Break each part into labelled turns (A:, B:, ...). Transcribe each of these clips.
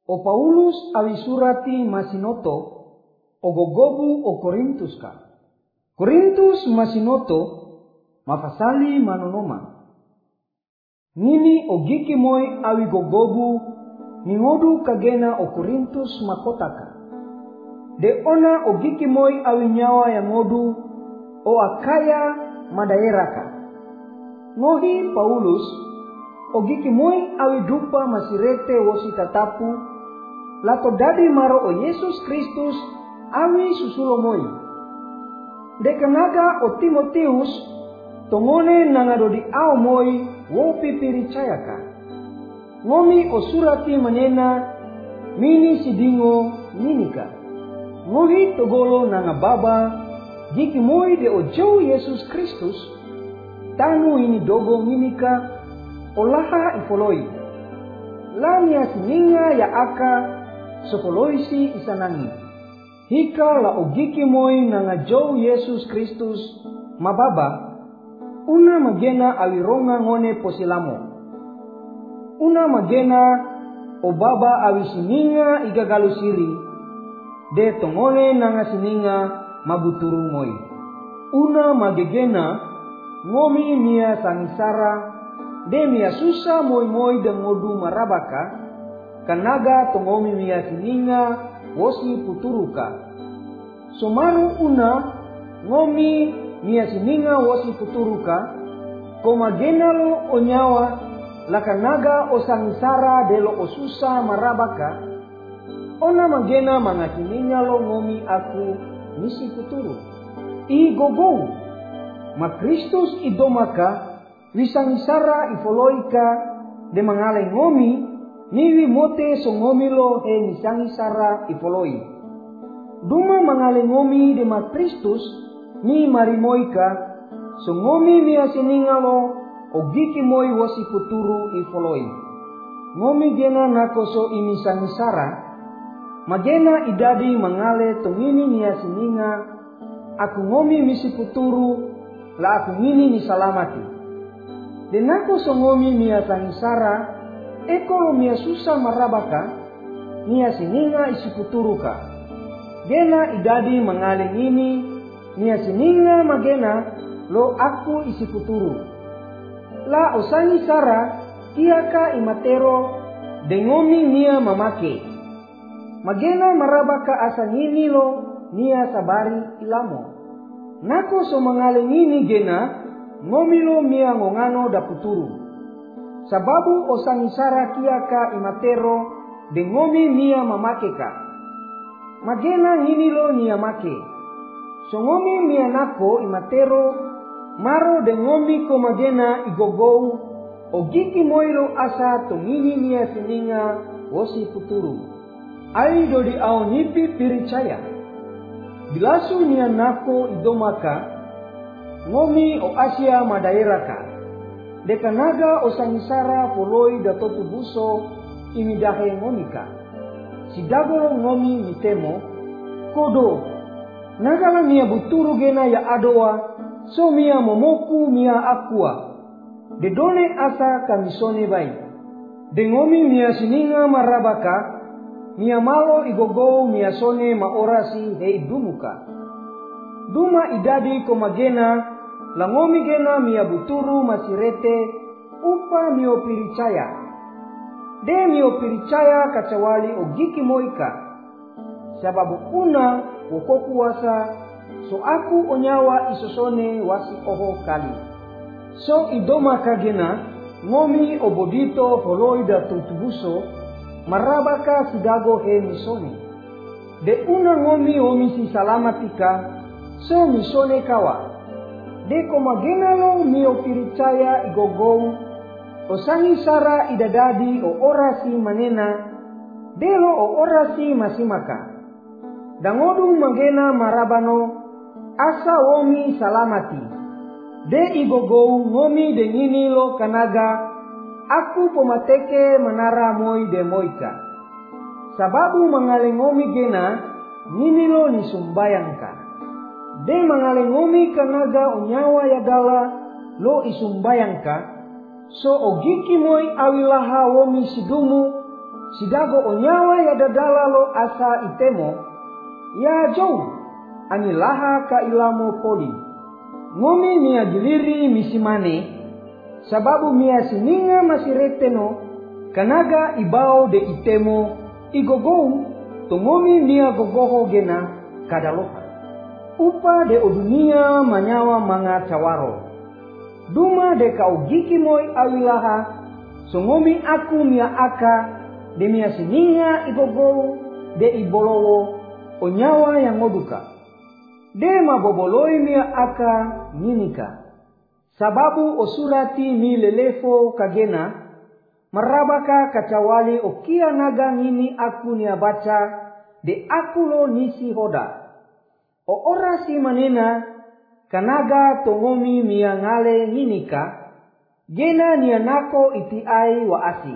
A: O Paulus awi surati masinoto o gogobu o Korintus ka. Korintus masinoto mafasali manonoma. Nini o giki moy awi gogobu ningodu kagena o Korintus makotaka. De ona o giki moy awi nyawa yang ngodu o Akaya madaeraka. Ngohi Paulus o giki moy awi dupa masirete wosi tatapu lato dadi maro o Yesus Kristus awi susulo moy. De kanaga o Timoteus tongone nangado di ao moy wo pipiricayaka. Ngomi o surati manena mini sidingo ninika. Ngohi togolo nanga baba giki moy de o Jou Yesus Kristus tanu ini dogo ninika olaha ifoloi. Lamia sininga ya aka sopoloisi isanangi. Hika la ogiki moy nanga Jou Yesus Kristus mababa una magena awironga ngone posilamo. Una magena o baba awi sininga igagalu siri de tongone nanga sininga mabuturu moy. Una magegena ngomi mia sangisara de mia susa moy de ngodu marabaka kanaga tongomi mia sininga wosi puturuka. Somaru una ngomi mia sininga wosi puturuka komagena lo onyawa lakanaga osangisara de lo osusa marabaka ona magena mangasininga lo ngomi aku misi puturu. I gogou ma Kristus idomaka wisangisara ifoloika de mangale ngomi niwi mote so ngomi lo he wisangisara ifoloi. Duma mangale ngomi de ma Kristus ni marimoika so ngomi mia sininga lo ogiki moy wosi puturu ifoloi. Ngomi gena nakoso imisangisara magena idadi mangale tongini nia sininga aku ngomi misi puturu la aku ngini ni salamati. Denako songomi mia sangisara ekolo mia susa marabaka nia sininga isi puturuka. Gena idadi mangale ngini nia sininga magena lo aku isi puturu. La osangisara kiaka imatero dengomi nia mamake. Magena marabaka asa ngini lo nia sabari ilamo. Nako so mangale ngini gena ngomilo mia ngongano da puturu. Sababu osangisara kiaka imatero de ngomi mia mamakeka. Magena ngini lo nia make. So ngomi mia nako imatero maro de ngomi ko magena igogou ogiki moilo asa to ngini mia sininga wosi puturu. Ai do di au nipi piricaya. Bilasu nia nako idomaka ngomi o Asia madairaka. Dekanaga o sangisara poloi datotu buso imidahe ngomika. Sidagoro ngomi mitemo kodo. Nagala mia buturu gena ya adoa so mia momoku mia akua. Dedone asa kamisone bai. Dengomi mia sininga marabaka mia malo igogou mia sone maorasi hei dumuka. Duma idadi komagena langomi gena mia buturu masirete upa mio piricaya. De mio piricaya kacawali ogiki moika. Sababu una wokokuwasa so aku onyawa isosone wasi oho kali. So idoma kagena ngomi obodito holoida tuntubuso marabaka sidago he misone. De una ngomi omisi salamatika so misone kawa. De komagena lo mio piricaya igogou osangisara idadadi o orasi manena delo o orasi masimaka. Dangodu magena marabano asa womi salamati. De igogou ngomi de ngini lo kanaga aku pomateke manara moi de moika. Sababu mangale ngomi gena ngini lo ni sumbayangka. De mangale ngomi kanaga unyawa yagala lo isumbayangka. So ogiki moi awilaha womi sidumu sidago onyawa ya dadala lo asa itemo, ya jauh anilaha ka ilamo poli. Ngomi mia giliri misimane, sababu mia sininga masireteno, kanaga ibao de itemo igogou, tongomi mia gogoho gena kadaloha. Upa de odunia manyawa manga cawaro. Duma de kau giki moi awilaha, songomi aku mia aka, de mia sininga igogou, de ibolowo, onyawa yang ngoduka. De maboboloi mia aka ninika. Sababu osurati mi lelefo kagena, marabaka kacawali okia naga ngini aku nia baca, de aku lo nisi hoda. O orasi manena, kanaga tongomi mia ngale ninika, gena nia nako iti ai wa asi.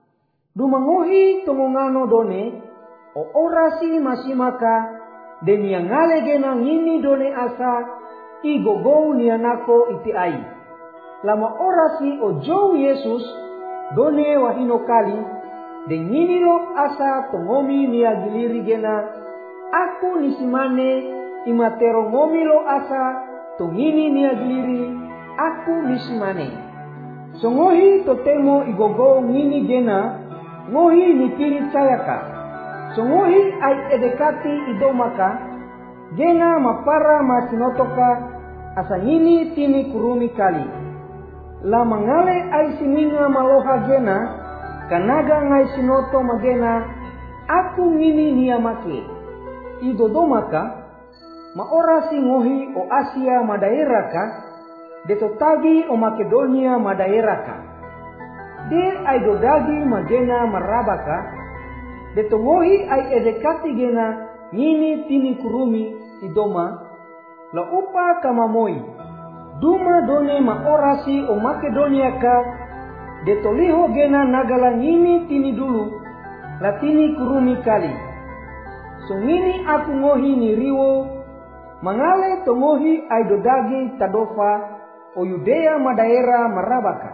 A: Dumangohi tongongano done, o orasi masimaka, de nia ngale gena ngini done asa, igogou nia nako iti ai. Lama orasi o jou Yesus, done wahino kali, de ngini lo asa tongomi nia giliri gena, aku nisimane imatero ngomi lo asa, tongini nia giliri, aku nisimane. Songohi totemo igogou ngini gena, ngohi nipiri cayaka. Songohi ai edekati idomaka, gena mapara masinotoka, asa ngini tini kurumi kali. La mangale ai sininga maloha gena, kanaga ngai sinoto magena, aku ngini nia make. Idodomaka, maorasi ngohi o Asia madaeraka, detotagi o Makedonia madaeraka. De ai dodagi magena marabaka, detongohi ai edekati gena ngini tini kurumi idoma, la upa kamamoi. Duma done maorasi o Makedonia ka, detoliho gena nagala ngini tini dulu, la tini kurumi kali. So ngini aku ngohi ni riwo, mangale tongohi ai dodagi tadofa o Yudea madaera marabaka.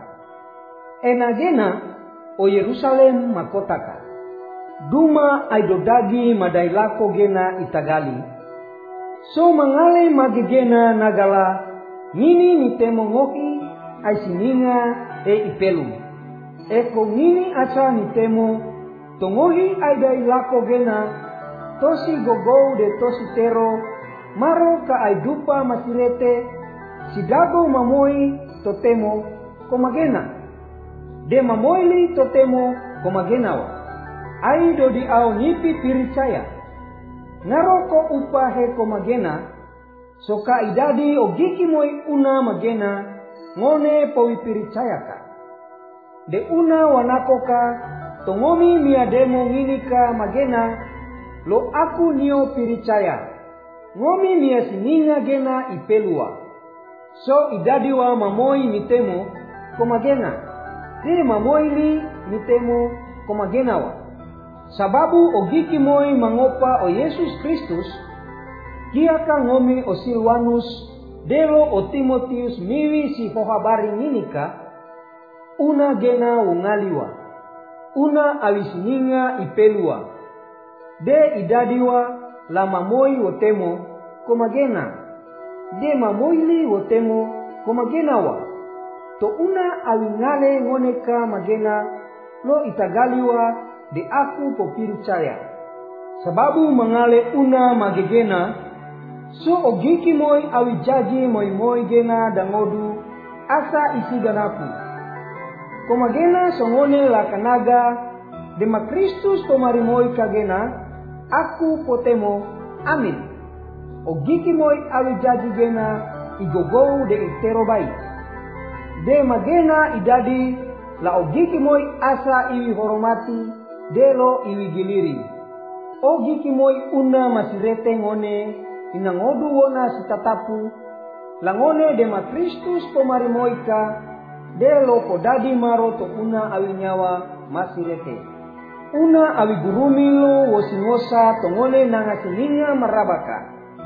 A: Enagena o Yerusalem makotaka. Duma ai dodagi madailako gena itagali. So mangale magegena nagala ngini nitemo ngohi ai sininga e ipelu. Eko ngini asa nitemo tongohi ai dailako gena, tosi gogou de tosi tero, maro ka ai dupa masirete, sidago mamoi totemo komagena. De mamoili totemo komagenawa. Ai dodi au nipi piricaya. Naroko upa he komagena, soka idadi ogiki moi una magena, ngone powi piricayaka. De una wanakoka, tongomi miademo nginika magena, lo aku nio piricaya. Ngomi mia sininga gena ipelua. So idadiwa mamoi mitemo komagena. De mamoili mitemo komagenawa. Sababu ogiki moi mangopa o Yesus Kristus, kiaka ngomi o Silwanus, delo o Timotius miwi si hohabari ninika, una gena ungaliwa, una awisininga ipelua. De idadiwa la mamoi wotemo komagena. De mamoili wotemo komagenawa. To una awingale ngoneka magena, lo itagaliwa de aku popiricaya. Sababu mangale una magegena, so ogiki moi awijaji moi gena dangodu asa isiganaku. Komagena songone la kanaga, de makristus tomarimoi kagena, aku potemo, amin. Ogiki moi awijaji gena, igogou de iterobai. De magena idadi, la ogiki moi asa iwi horomati, delo iwi giliri. Ogiki moi una masirete ngone, inangodu wona sitatapu, langone de makristus pomarimoika, delo podadi maro to una awi nyawa masirete. Una awi gurumilo wosingosa tongone nangasininga marabaka.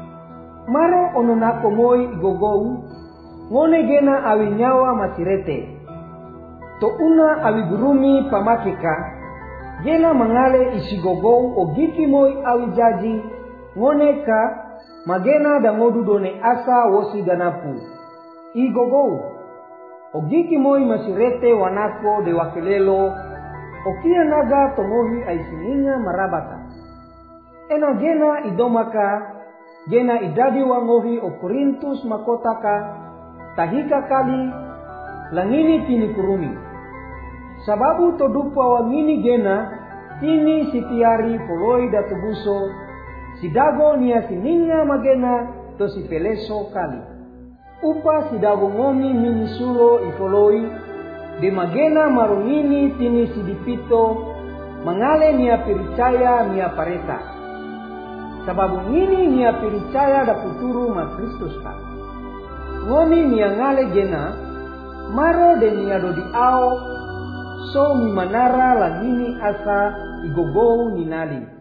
A: Maro ononako moi igogou, ngone gena awi nyawa masirete. To una awi gurumi pamakeka, Gena mangale isigogou o giki moi awijaji ngoneka magena dangodu done asa wosi ganapu. Igogou o giki moi masirete wanako de wakelelo o kia naga tongohi aisininga marabata. Ena gena idomaka gena idadi wangohi o Korintus makotaka tahika kali langini tini kurumi. Sababu todupa wangini gena tini sitiari poloi datubuso sidago nia sininga magena to sipeleso kali. Upa sidago ngomi mini sulo ifoloi de magena marungini tini sidipito mangale nia percaya nia pareta. Sababu ngini nia percaya da puturu ma Kristus ka. Ngomi nia ngale gena maro de nia dodi ao so mi manara langini asa igogou ninali.